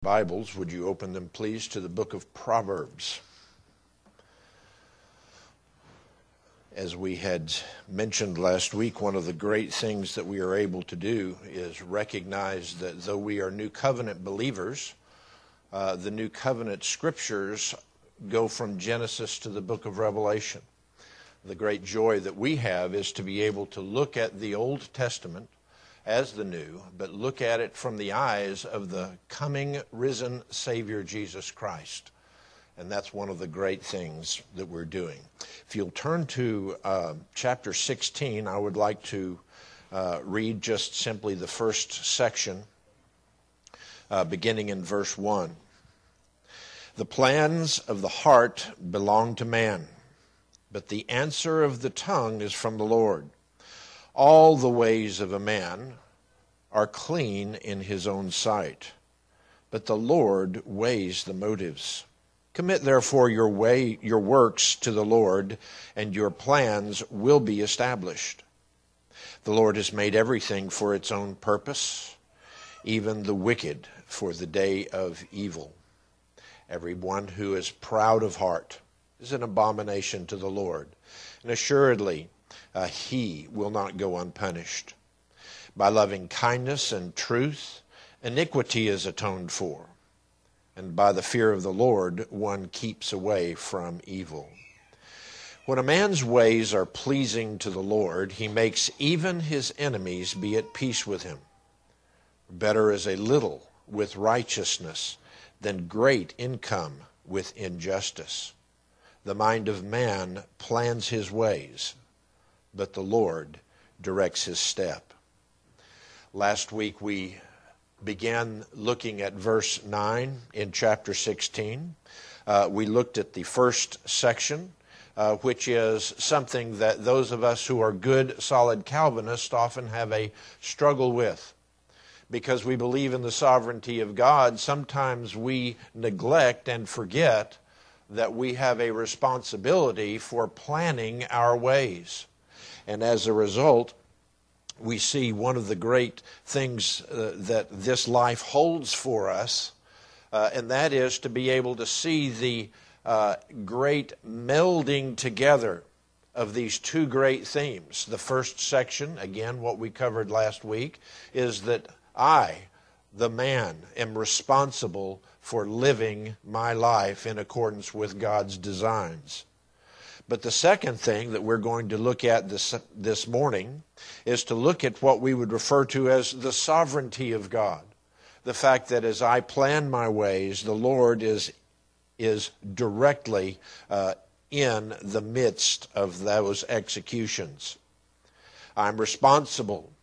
Bibles, would you open them please to the book of Proverbs? As we had mentioned last week, one of the great things that we are able to do is recognize that though we are New Covenant believers, the New Covenant scriptures go from Genesis to the book of Revelation. The great joy that we have is to be able to look at the Old Testament as the new, but look at it from the eyes of the coming risen Savior Jesus Christ. And that's one of the great things that we're doing. If you'll turn to chapter 16, I would like to read just simply the first section, beginning in verse 1. The plans of the heart belong to man, but the answer of the tongue is from the Lord. All the ways of a man are clean in his own sight, but the Lord weighs the motives. Commit therefore your works to the Lord, and your plans will be established. The Lord has made everything for its own purpose, even the wicked for the day of evil. Everyone who is proud of heart is an abomination to the Lord, and assuredly he will not go unpunished. By loving kindness and truth, iniquity is atoned for, and by the fear of the Lord one keeps away from evil. When a man's ways are pleasing to the Lord, he makes even his enemies be at peace with him. Better is a little with righteousness than great income with injustice. The mind of man plans his ways, but the Lord directs his step. Last week we began looking at verse 9 in chapter 16. We looked at the first section, which is something that those of us who are good, solid Calvinists often have a struggle with. Because we believe in the sovereignty of God, sometimes we neglect and forget that we have a responsibility for planning our ways. And as a result, we see one of the great things that this life holds for us, and that is to be able to see the great melding together of these two great themes. The first section, again, what we covered last week, is that I, the man, am responsible for living my life in accordance with God's designs. But the second thing that we're going to look at this morning is to look at what we would refer to as the sovereignty of God. The fact that as I plan my ways, the Lord is directly in the midst of those executions. I'm responsible.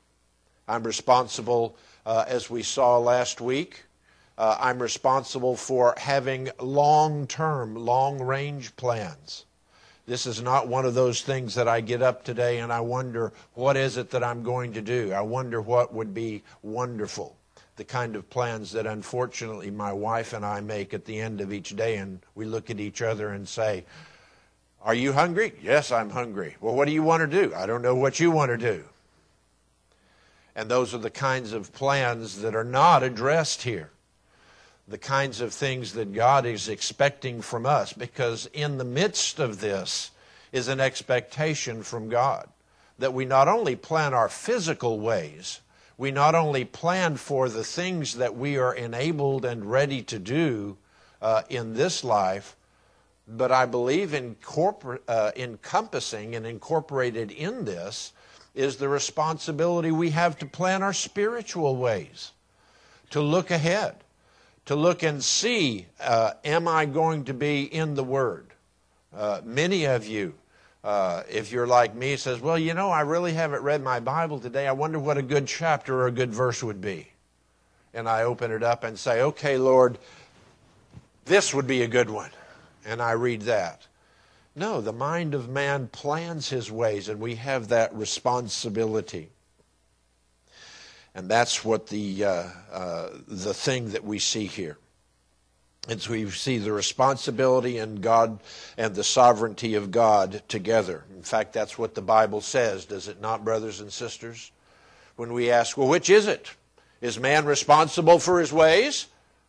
As we saw last week, I'm responsible for having long-term, long-range plans. This is not one of those things that I get up today and I wonder, what is it that I'm going to do? I wonder what would be wonderful. The kind of plans that unfortunately my wife and I make at the end of each day, and we look at each other and say, are you hungry? Yes, I'm hungry. Well, what do you want to do? I don't know what you want to do. And those are the kinds of plans that are not addressed here. The kinds of things that God is expecting from us, because in the midst of this is an expectation from God that we not only plan our physical ways, we not only plan for the things that we are enabled and ready to do in this life, but I believe encompassing and incorporated in this is the responsibility we have to plan our spiritual ways, to look ahead, to look and see, am I going to be in the Word? Many of you, if you're like me, says, well, you know, I really haven't read my Bible today. I wonder what a good chapter or a good verse would be. And I open it up and say, okay, Lord, this would be a good one. And I read that. No, the mind of man plans his ways, and we have that responsibility. And that's what the thing that we see here. And so we see the responsibility in God and the sovereignty of God together. In fact, that's what the Bible says, does it not, brothers and sisters? When we ask, well, which is it? Is man responsible for his ways?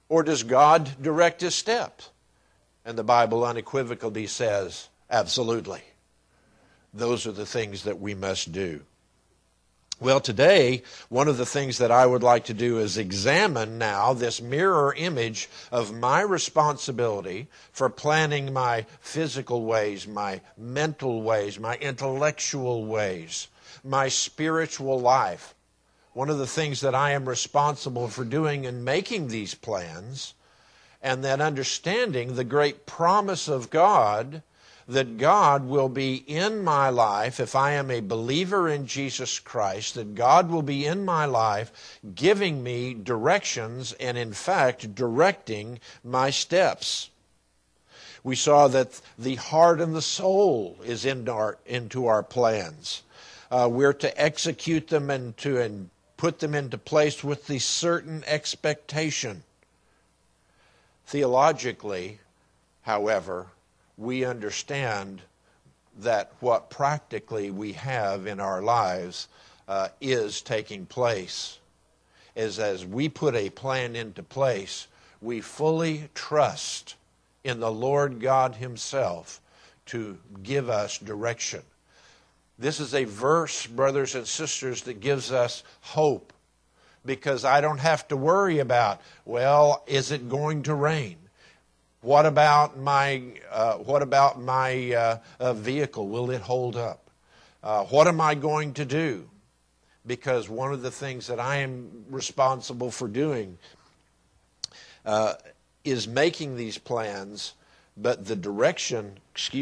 Or does God direct his steps? And the Bible unequivocally says, absolutely. Those are the things that we must do. Well, today, one of the things that I would like to do is examine now this mirror image of my responsibility for planning my physical ways, my mental ways, my intellectual ways, my spiritual life. One of the things that I am responsible for doing in making these plans, and then understanding the great promise of God that God will be in my life if I am a believer in Jesus Christ, that God will be in my life giving me directions and, in fact, directing my steps. We saw that the heart and the soul is into our plans. We're to execute them and put them into place with the certain expectation. Theologically, however, we understand that what practically we have in our lives is taking place. As we put a plan into place, we fully trust in the Lord God himself to give us direction. This is a verse, brothers and sisters, that gives us hope, because I don't have to worry about, well, is it going to rain? What about my vehicle? Will it hold up? What am I going to do? Because one of the things that I am responsible for doing is making these plans, but the direction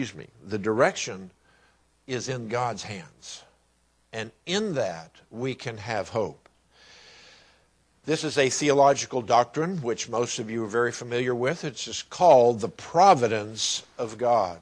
is in God's hands. And in that, we can have hope. This is a theological doctrine which most of you are very familiar with. It's just called the providence of God.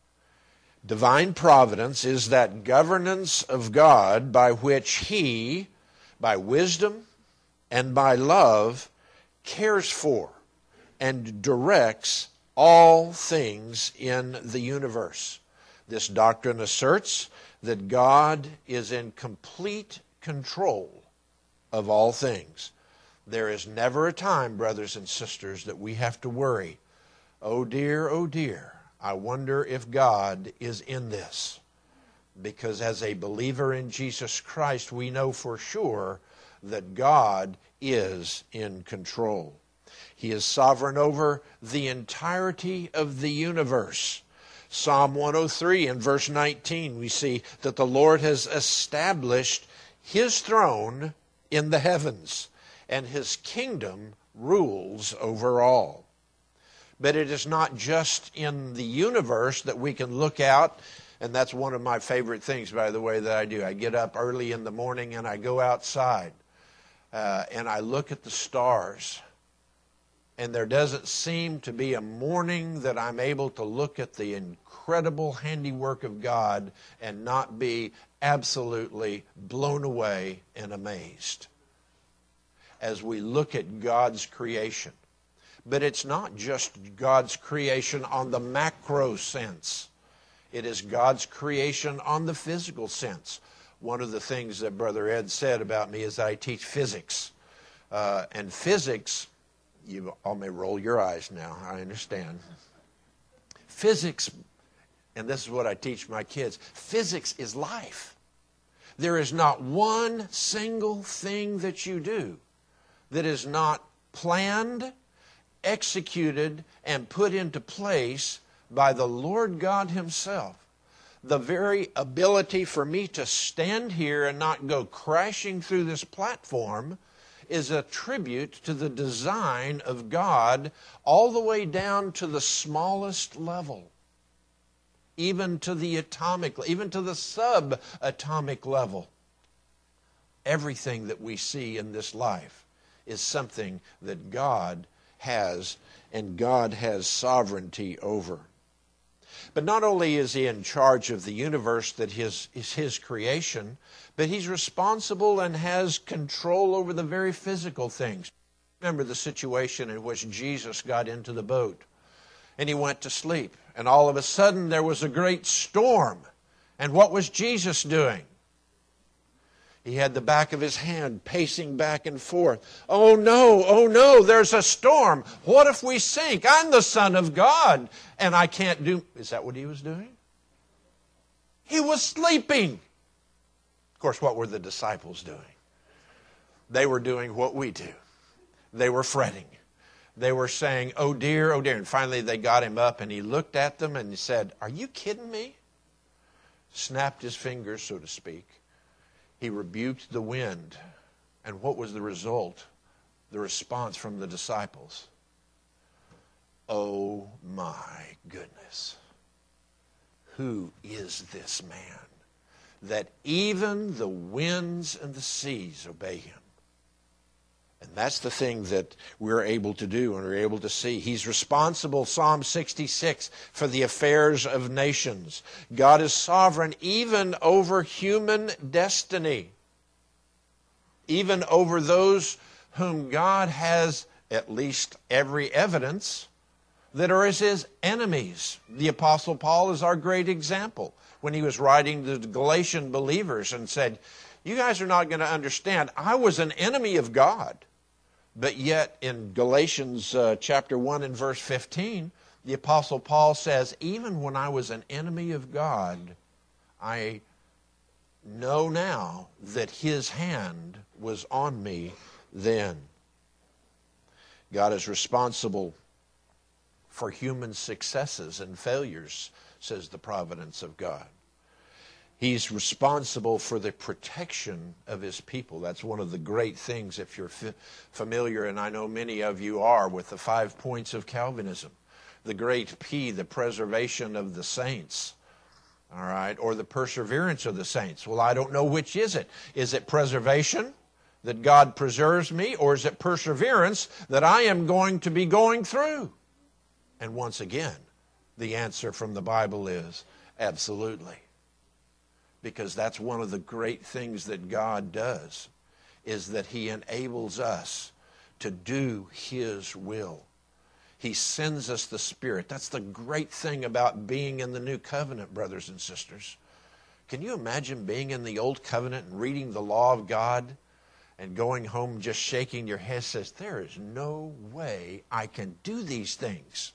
Divine providence is that governance of God by which he, by wisdom and by love, cares for and directs all things in the universe. This doctrine asserts that God is in complete control of all things. There is never a time, brothers and sisters, that we have to worry, oh dear, I wonder if God is in this. Because as a believer in Jesus Christ, we know for sure that God is in control. He is sovereign over the entirety of the universe. Psalm 103 and verse 19, we see that the Lord has established his throne in the heavens, and his kingdom rules over all. But it is not just in the universe that we can look out, and that's one of my favorite things, by the way, that I do. I get up early in the morning and I go outside and I look at the stars. And there doesn't seem to be a morning that I'm able to look at the incredible handiwork of God and not be absolutely blown away and amazed as we look at God's creation. But it's not just God's creation on the macro sense. It is God's creation on the physical sense. One of the things that Brother Ed said about me is I teach physics. And physics, you all may roll your eyes now, I understand. Physics, and this is what I teach my kids, physics is life. There is not one single thing that you do that is not planned, executed, and put into place by the Lord God himself. The very ability for me to stand here and not go crashing through this platform is a tribute to the design of God all the way down to the smallest level, even to the atomic, even to the subatomic level. Everything that we see in this life is something that God has, and God has sovereignty over. But not only is he in charge of the universe that is his creation, but he's responsible and has control over the very physical things. Remember the situation in which Jesus got into the boat and he went to sleep. And all of a sudden there was a great storm. And what was Jesus doing? He had the back of his hand pacing back and forth. Oh no, there's a storm. What if we sink? I'm the Son of God, and I can't do... Is that what he was doing? He was sleeping. Of course, what were the disciples doing? They were doing what we do. They were fretting. They were saying, oh dear, oh dear. And finally they got him up and he looked at them and he said, are you kidding me? Snapped his fingers, so to speak. He rebuked the wind. And what was the result? The response from the disciples. Oh my goodness. Who is this man that even the winds and the seas obey him? And that's the thing that we're able to do and we're able to see. He's responsible, Psalm 66, for the affairs of nations. God is sovereign even over human destiny, even over those whom God has at least every evidence that are as his enemies. The Apostle Paul is our great example when he was writing to the Galatian believers and said, you guys are not going to understand. I was an enemy of God. But yet in Galatians chapter 1 and verse 15, the Apostle Paul says, even when I was an enemy of God, I know now that his hand was on me then. God is responsible for human successes and failures, says the providence of God. He's responsible for the protection of his people. That's one of the great things, if you're familiar, and I know many of you are, with the 5 points of Calvinism. The great P, the preservation of the saints, all right, or the perseverance of the saints. Well, I don't know which is it. Is it preservation, that God preserves me, or is it perseverance that I am going to be going through? And once again, the answer from the Bible is absolutely. Because that's one of the great things that God does, is that he enables us to do his will. He sends us the Spirit. That's the great thing about being in the new covenant, brothers and sisters. Can you imagine being in the old covenant and reading the law of God and going home just shaking your head, says, there is no way I can do these things.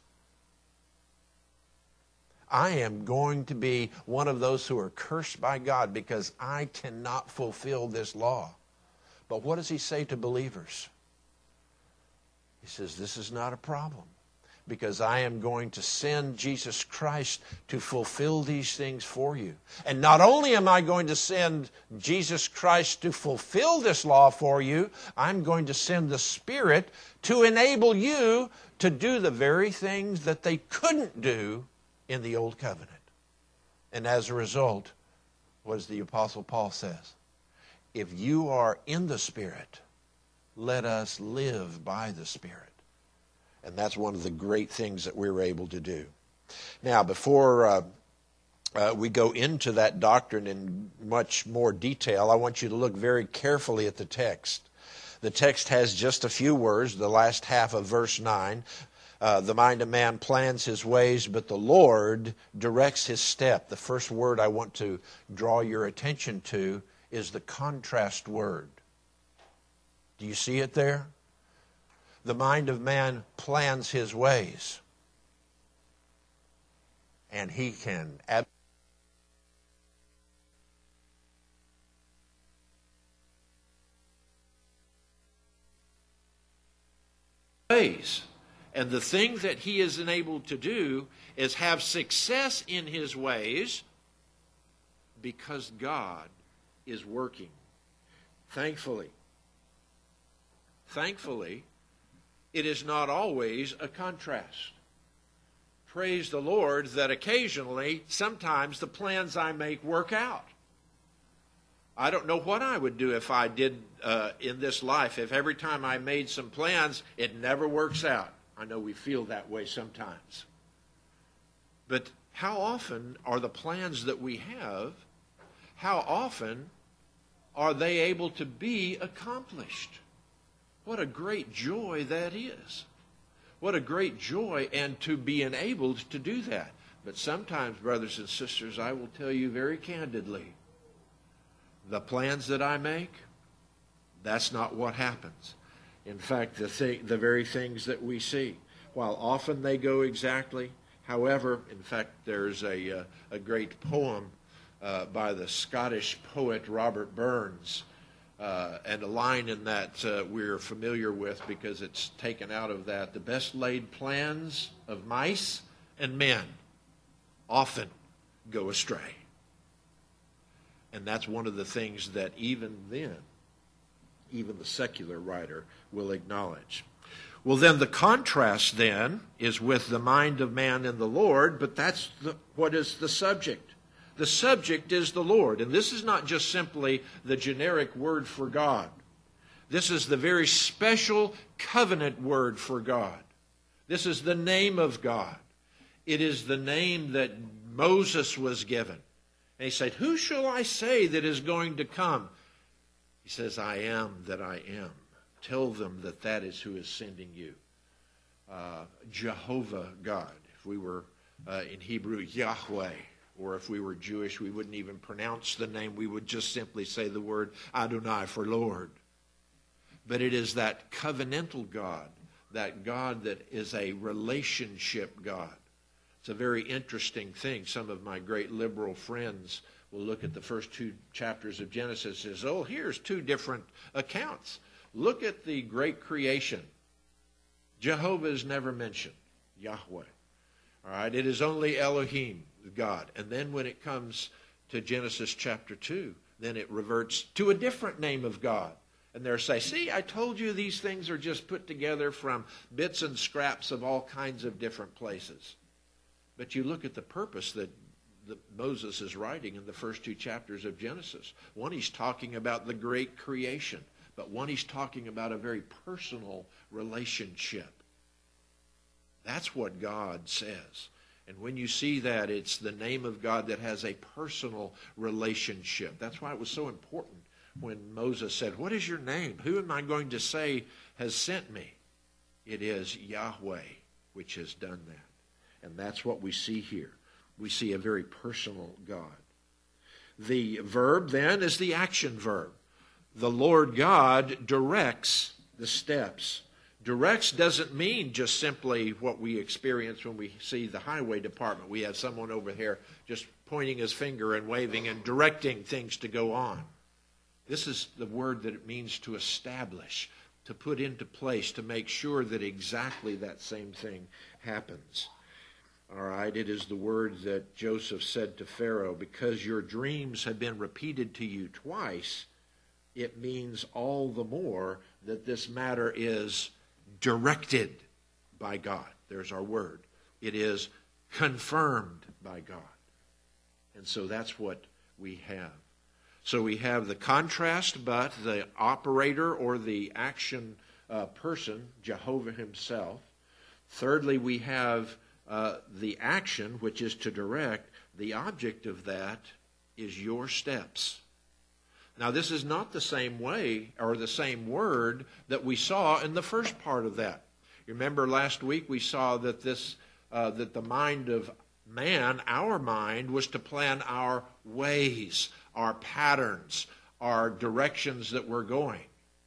I am going to be one of those who are cursed by God because I cannot fulfill this law. But what does he say to believers? He says, this is not a problem because I am going to send Jesus Christ to fulfill these things for you. And not only am I going to send Jesus Christ to fulfill this law for you, I'm going to send the Spirit to enable you to do the very things that they couldn't do in the old covenant. And as a result, what does the Apostle Paul says? If you are in the Spirit, let us live by the Spirit. And that's one of the great things that we're able to do. Now, before we go into that doctrine in much more detail, I want you to look very carefully at the text. The text has just a few words, the last half of verse 9. The mind of man plans his ways, but the Lord directs his step. The first word I want to draw your attention to is the contrast word. Do you see it there? The mind of man plans his ways. And he can ways. And the thing that he is enabled to do is have success in his ways because God is working. Thankfully, it is not always a contrast. Praise the Lord that occasionally, sometimes the plans I make work out. I don't know what I would do if I did in this life, if every time I made some plans, it never works out. I know we feel that way sometimes. But how often are the plans that we have, how often are they able to be accomplished? What a great joy that is. What a great joy, and to be enabled to do that. But sometimes, brothers and sisters, I will tell you very candidly, The plans that I make, that's not what happens. In fact, the very things that we see, while often they go exactly, however, in fact, there's a great poem by the Scottish poet Robert Burns, and a line in that we're familiar with because it's taken out of that. The best laid plans of mice and men often go astray. And that's one of the things that even then, even the secular writer will acknowledge. Well, then the contrast then is with the mind of man in the Lord, but that's what is the subject. The subject is the Lord. And this is not just simply the generic word for God. This is the very special covenant word for God. This is the name of God. It is the name that Moses was given. And he said, who shall I say that is going to come? He says, I am that I am. Tell them that that is who is sending you. Jehovah God. If we were in Hebrew, Yahweh. Or if we were Jewish, we wouldn't even pronounce the name. We would just simply say the word Adonai for Lord. But it is that covenantal God, that God that is a relationship God. It's a very interesting thing. Some of my great liberal friends will look at the first 2 chapters of Genesis and says, oh, here's 2 different accounts. Look at the great creation. Jehovah is never mentioned, Yahweh. All right, it is only Elohim, God. And then when it comes to Genesis chapter 2, then it reverts to a different name of God. And they'll say, see, I told you these things are just put together from bits and scraps of all kinds of different places. But you look at the purpose that Moses is writing in the first 2 chapters of Genesis. One, he's talking about the great creation. But one, he's talking about a very personal relationship. That's what God says. And when you see that, it's the name of God that has a personal relationship. That's why it was so important when Moses said, what is your name? Who am I going to say has sent me? It is Yahweh which has done that. And that's what we see here. We see a very personal God. The verb then is the action verb. The Lord God directs the steps. Directs doesn't mean just simply what we experience when we see the highway department. We have someone over here just pointing his finger and waving and directing things to go on. This is the word that it means to establish, to put into place, to make sure that exactly that same thing happens. All right, it is the word that Joseph said to Pharaoh, because your dreams have been repeated to you twice, it means all the more that this matter is directed by God. There's our word. It is confirmed by God. And so that's what we have. So we have the contrast, but the operator or the action person, Jehovah himself. Thirdly, we have the action, which is to direct. The object of that is your steps. Now, this is not the same way or the same word that we saw in the first part of that. You remember last week we saw that that the mind of man, our mind, was to plan our ways, our patterns, our directions that we're going.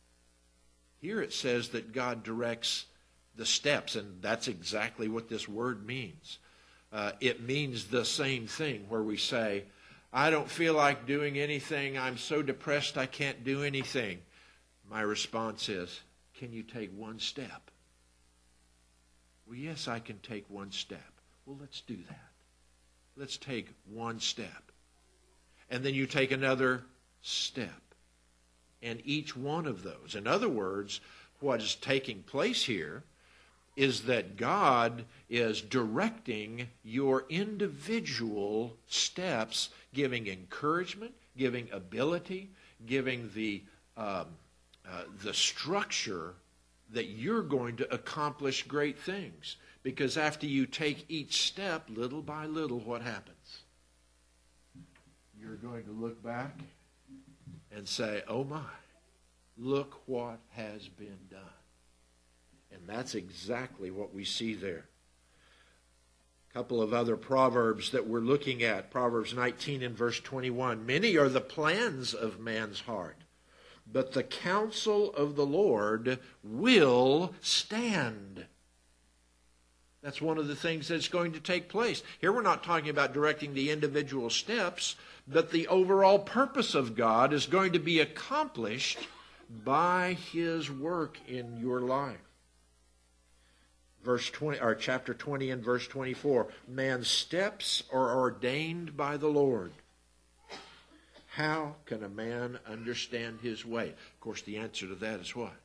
Here it says that God directs the steps, and that's exactly what this word means. It means the same thing where we say, I don't feel like doing anything. I'm so depressed I can't do anything. My response is, can you take one step? Well, yes, I can take one step. Well, let's do that. Let's take one step. And then you take another step. And each one of those. In other words, what is taking place here is that God is directing your individual steps, giving encouragement, giving ability, giving the structure that you're going to accomplish great things. Because after you take each step, little by little, what happens? You're going to look back and say, oh my, look what has been done. And that's exactly what we see there. A couple of other proverbs that we're looking at. Proverbs 19 and verse 21. Many are the plans of man's heart, but the counsel of the Lord will stand. That's one of the things that's going to take place. Here we're not talking about directing the individual steps, but the overall purpose of God is going to be accomplished by His work in your life. Verse 20, or chapter 20 and verse 24. Man's steps are ordained by the Lord. How can a man understand his way? Of course, the answer to that is what?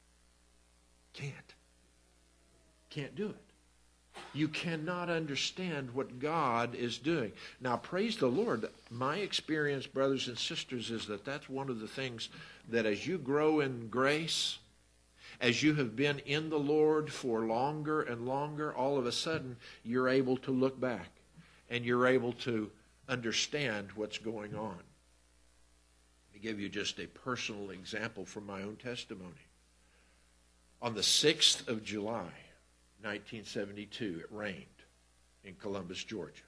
Can't do it. You cannot understand what God is doing. Now, praise the Lord. My experience, brothers and sisters, is that that's one of the things that as you grow in grace, as you have been in the Lord for longer and longer, all of a sudden you're able to look back and you're able to understand what's going on. Let me give you just a personal example from my own testimony. On the 6th of July, 1972, it rained in Columbus, Georgia.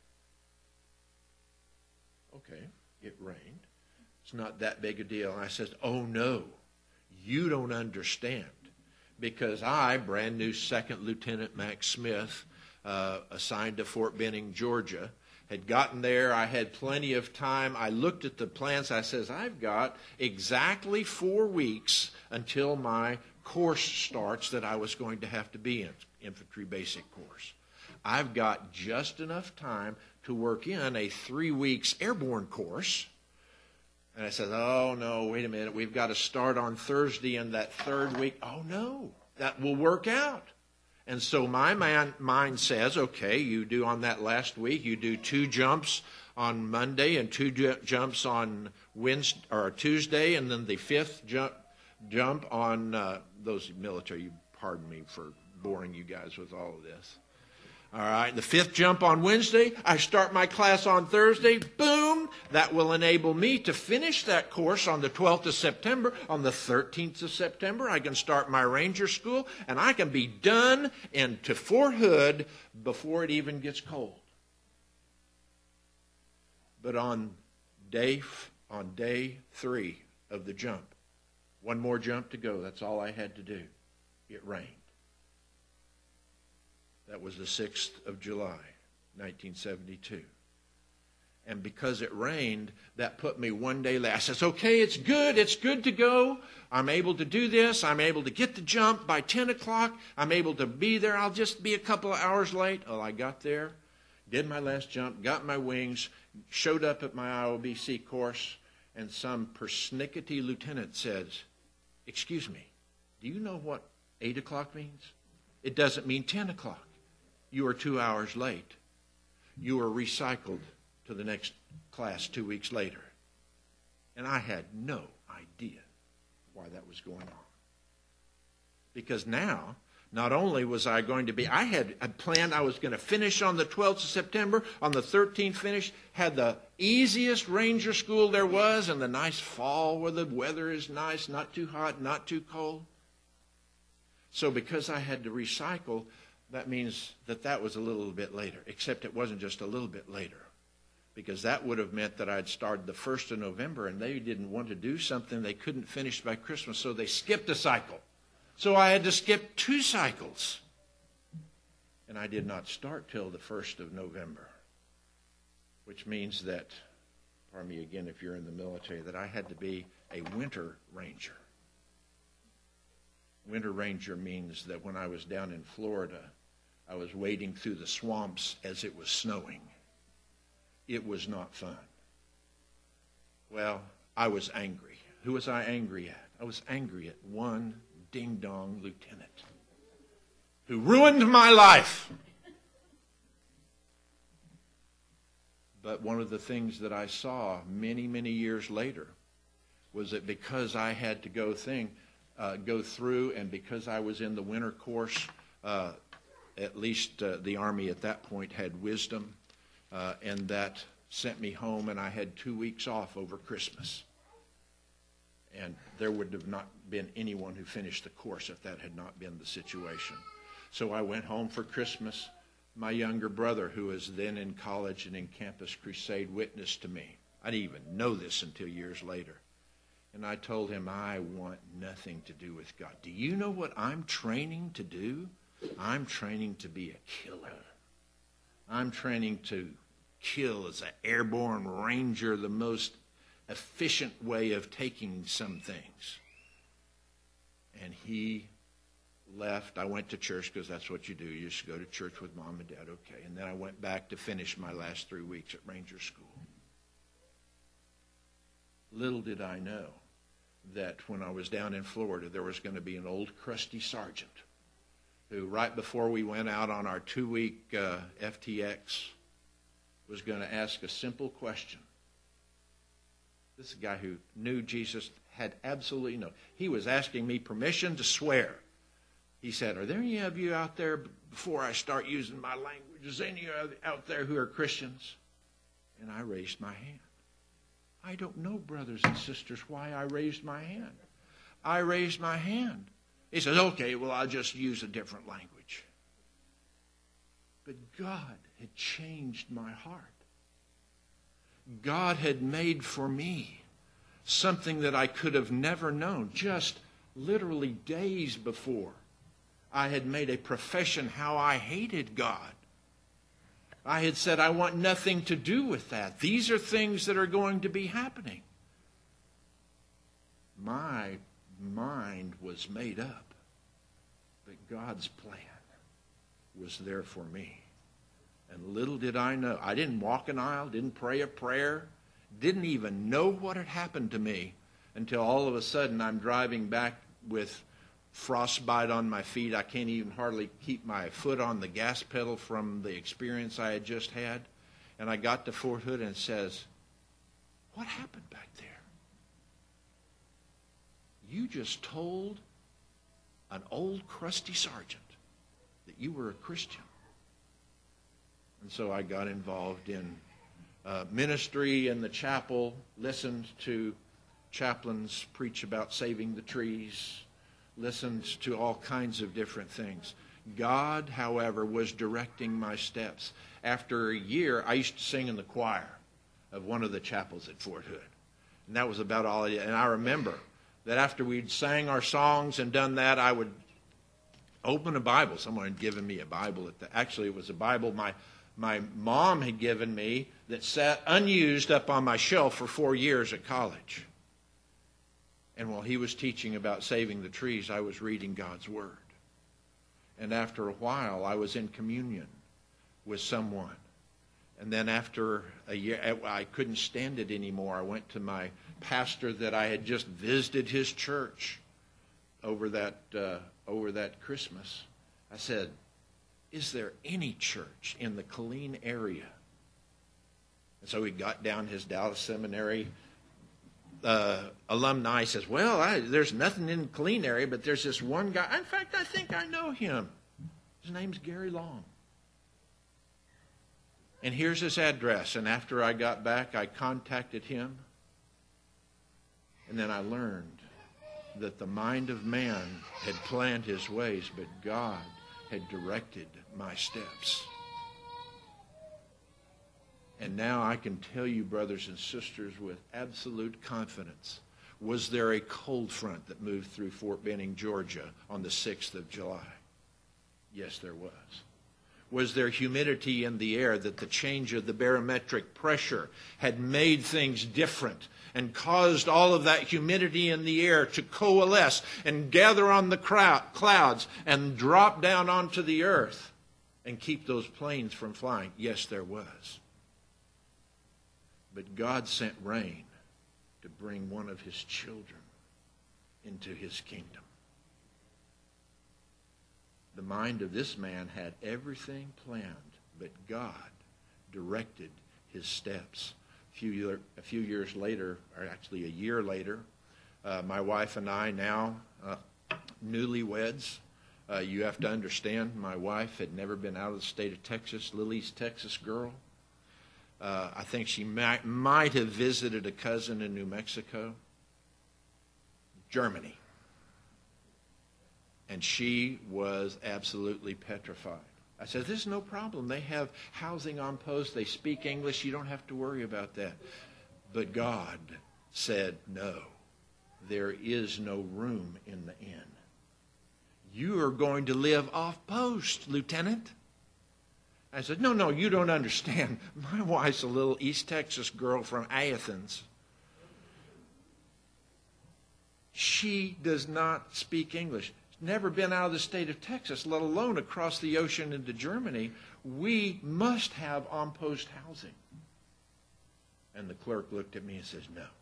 Okay, it rained. It's not that big a deal. And I said, oh no, you don't understand. Because I, brand new Second Lieutenant Max Smith, assigned to Fort Benning, Georgia, had gotten there. I had plenty of time. I looked at the plans. I says, I've got exactly 4 weeks until my course starts that I was going to have to be in, infantry basic course. I've got just enough time to work in a 3 weeks airborne course. And I said, oh, no, wait a minute. We've got to start on Thursday in that 3rd week. Oh, no, that will work out. And so my mind says, okay, you do on that last week, you do 2 jumps on Monday and 2 jumps on Wednesday or Tuesday, and then the 5th jump on those military. You pardon me for boring you guys with all of this. All right, the 5th jump on Wednesday. I start my class on Thursday. Boom! That will enable me to finish that course on the 12th of September. On the 13th of September, I can start my Ranger School, and I can be done into Fort Hood before it even gets cold. But on day 3 of the jump, 1 more jump to go. That's all I had to do. It rained. That was the 6th of July, 1972. And because it rained, that put me 1 day late. I says, okay, it's good to go. I'm able to do this. I'm able to get the jump by 10 o'clock. I'm able to be there. I'll just be a couple of hours late. Oh, I got there, did my last jump, got my wings, showed up at my IOBC course, and some persnickety lieutenant says, excuse me, do you know what 8 o'clock means? It doesn't mean 10 o'clock. You are 2 hours late. You are recycled to the next class 2 weeks later. And I had no idea why that was going on. Because now, not only was I going to be, I had planned I was going to finish on the 12th of September, on the 13th finish, had the easiest Ranger School there was, in the nice fall where the weather is nice, not too hot, not too cold. So because I had to recycle, that means that was a little bit later, except it wasn't just a little bit later, because that would have meant that I'd started the 1st of November, and they didn't want to do something they couldn't finish by Christmas, so they skipped a cycle. So I had to skip 2 cycles. And I did not start till the 1st of November, which means that, pardon me again if you're in the military, that I had to be a winter ranger. Winter ranger means that when I was down in Florida, I was wading through the swamps as it was snowing. It was not fun. Well, I was angry. Who was I angry at? I was angry at one ding-dong lieutenant who ruined my life. But one of the things that I saw many, many years later was that because I had to go through, and because I was in the winter course, at least the Army at that point had wisdom, and that sent me home, and I had 2 weeks off over Christmas. And there would have not been anyone who finished the course if that had not been the situation. So I went home for Christmas, My younger brother, who was then in college and in Campus Crusade, witnessed to me. I didn't even know this until years later. And I told him, I want nothing to do with God. Do you know what I'm training to do? I'm training to be a killer. I'm training to kill as an airborne ranger, the most efficient way of taking some things. And he left. I went to church because that's what you do. You just go to church with mom and dad, okay. And then I went back to finish my last 3 weeks at Ranger School. Little did I know that when I was down in Florida, there was going to be an old crusty sergeant who, right before we went out on our 2-week FTX, was going to ask a simple question. This is a guy who knew Jesus, had absolutely no. He was asking me permission to swear. He said, are there any of you out there, before I start using my language, is any out there who are Christians? And I raised my hand. I don't know, brothers and sisters, why I raised my hand. I raised my hand. He says, okay, well, I'll just use a different language. But God had changed my heart. God had made for me something that I could have never known. Just literally days before, I had made a profession how I hated God. I had said, I want nothing to do with that. These are things that are going to be happening. My mind was made up, but God's plan was there for me. And little did I know. I didn't walk an aisle, didn't pray a prayer, didn't even know what had happened to me until all of a sudden I'm driving back with frostbite on my feet. I can't even hardly keep my foot on the gas pedal from the experience I had just had. And I got to Fort Hood and it says, what happened back there? You just told an old crusty sergeant that you were a Christian. And so I got involved in ministry in the chapel, listened to chaplains preach about saving the trees, listened to all kinds of different things. God, however, was directing my steps. After a year, I used to sing in the choir of one of the chapels at Fort Hood. And that was about all I did. And I remember that after we'd sang our songs and done that, I would open a Bible. Someone had given me a Bible. Actually, it was a Bible my mom had given me that sat unused up on my shelf for 4 years at college. And while he was teaching about saving the trees, I was reading God's Word. And after a while, I was in communion with someone. And then after a year, I couldn't stand it anymore. I went to my pastor that I had just visited his church over that Christmas. I said, is there any church in the Killeen area? And so he got down his Dallas Seminary alumni. Says, well, there's nothing in the Killeen area, but there's this one guy. In fact, I think I know him. His name's Gary Long. And here's his address. And after I got back, I contacted him. And then I learned that the mind of man had planned his ways, but God had directed my steps. And now I can tell you, brothers and sisters, with absolute confidence, was there a cold front that moved through Fort Benning, Georgia on the 6th of July? Yes, there was. Was there humidity in the air that the change of the barometric pressure had made things different and caused all of that humidity in the air to coalesce and gather on the clouds and drop down onto the earth and keep those planes from flying? Yes, there was. But God sent rain to bring one of his children into his kingdom. The mind of this man had everything planned, but God directed his steps. A few years later, or actually a year later, my wife and I, now newlyweds, you have to understand, my wife had never been out of the state of Texas. Lily's Texas girl. I think she might have visited a cousin in New Mexico. Germany. And she was absolutely petrified. I said, this is no problem. They have housing on post. They speak English. You don't have to worry about that. But God said, no, there is no room in the inn. You are going to live off post, Lieutenant. I said, no, you don't understand. My wife's a little East Texas girl from Athens. She does not speak English. Never been out of the state of Texas, let alone across the ocean into Germany. We must have on-post housing. And the clerk looked at me and says, no.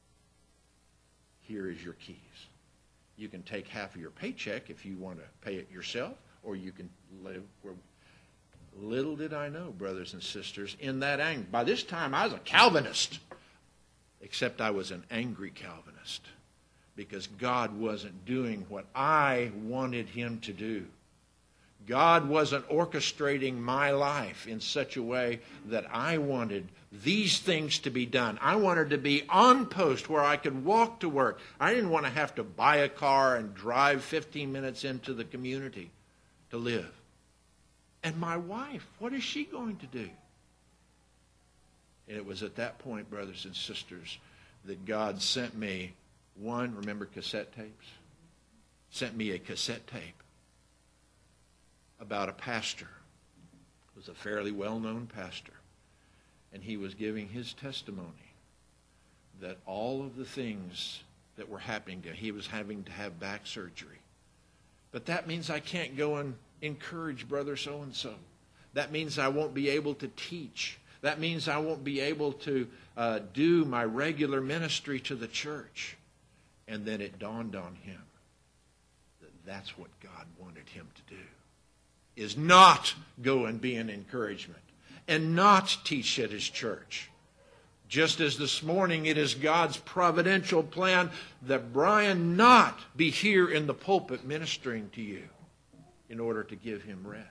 Here is your keys. You can take half of your paycheck if you want to pay it yourself, or you can live where... Little did I know, brothers and sisters, in that anger. By this time, I was a Calvinist, except I was an angry Calvinist, because God wasn't doing what I wanted him to do. God wasn't orchestrating my life in such a way that I wanted these things to be done. I wanted to be on post where I could walk to work. I didn't want to have to buy a car and drive 15 minutes into the community to live. And my wife, what is she going to do? And it was at that point, brothers and sisters, that God sent me remember cassette tapes? Sent me a cassette tape about a pastor. It was a fairly well-known pastor. And he was giving his testimony that all of the things that were happening to him, he was having to have back surgery. But that means I can't go and encourage brother so-and-so. That means I won't be able to teach. That means I won't be able to do my regular ministry to the church. And then it dawned on him that that's what God wanted him to do, is not go and be an encouragement and not teach at his church. Just as this morning it is God's providential plan that Brian not be here in the pulpit ministering to you in order to give him rest.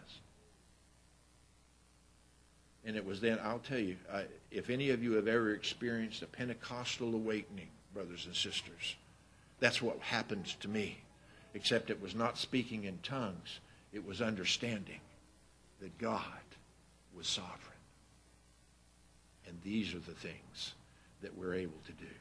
And it was then, I'll tell you, if any of you have ever experienced a Pentecostal awakening, brothers and sisters, that's what happened to me. Except it was not speaking in tongues. It was understanding that God was sovereign. And these are the things that we're able to do.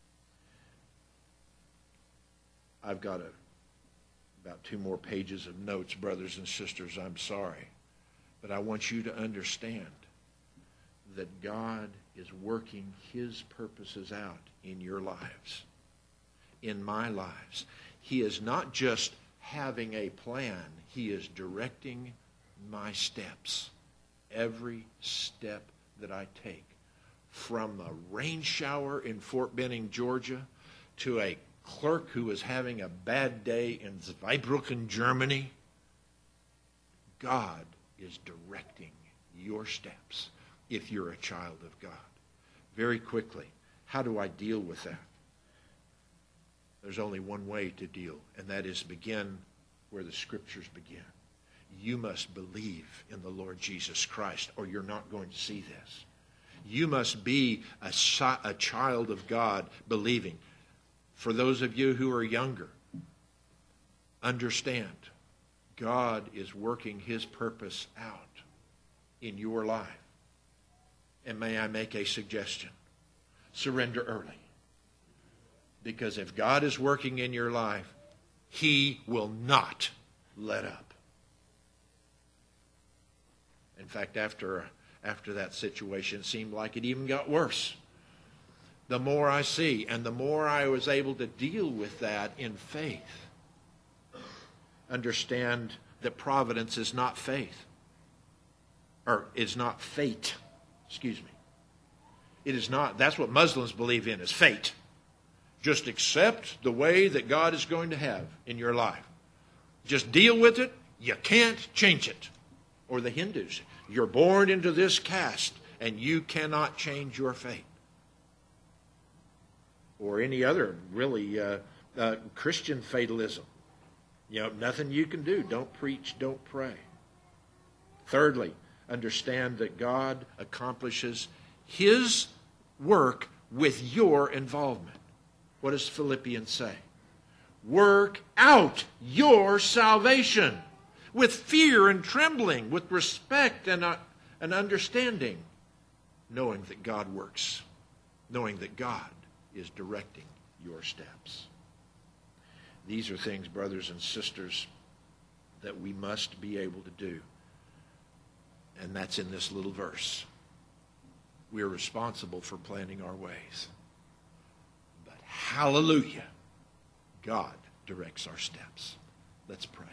I've got about 2 more pages of notes, brothers and sisters. I'm sorry. But I want you to understand that God is working his purposes out in your lives, in my lives. He is not just having a plan. He is directing my steps. Every step that I take. From a rain shower in Fort Benning, Georgia, to a clerk who was having a bad day in Zweibrücken, Germany. God is directing your steps if you're a child of God. Very quickly, how do I deal with that? There's only one way to deal, and that is begin where the Scriptures begin. You must believe in the Lord Jesus Christ, or you're not going to see this. You must be a child of God believing. For those of you who are younger, understand God is working his purpose out in your life. And may I make a suggestion? Surrender early. Because if God is working in your life, he will not let up. In fact, after that situation, it seemed like it even got worse. The more I see, and the more I was able to deal with that in faith, understand that providence is not faith. Or is not fate. Excuse me. It is not. That's what Muslims believe in, is fate. Just accept the way that God is going to have in your life. Just deal with it. You can't change it. Or the Hindus. You're born into this caste, and you cannot change your fate. Or any other, really, Christian fatalism. You know, nothing you can do. Don't preach, don't pray. Thirdly, understand that God accomplishes his work with your involvement. What does Philippians say? Work out your salvation with fear and trembling, with respect and understanding, knowing that God works, knowing that God is directing your steps. These are things, brothers and sisters, that we must be able to do. And that's in this little verse. We are responsible for planning our ways. But hallelujah, God directs our steps. Let's pray.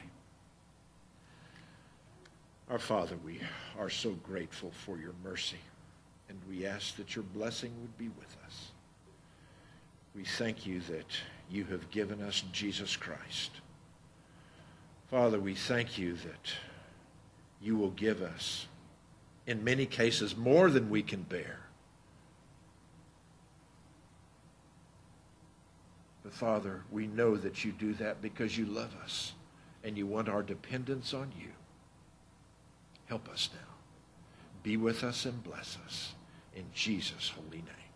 Our Father, we are so grateful for your mercy, and we ask that your blessing would be with us. We thank you that you have given us Jesus Christ. Father, we thank you that you will give us, in many cases, more than we can bear. But Father, we know that you do that because you love us and you want our dependence on you. Help us now. Be with us and bless us. In Jesus' holy name.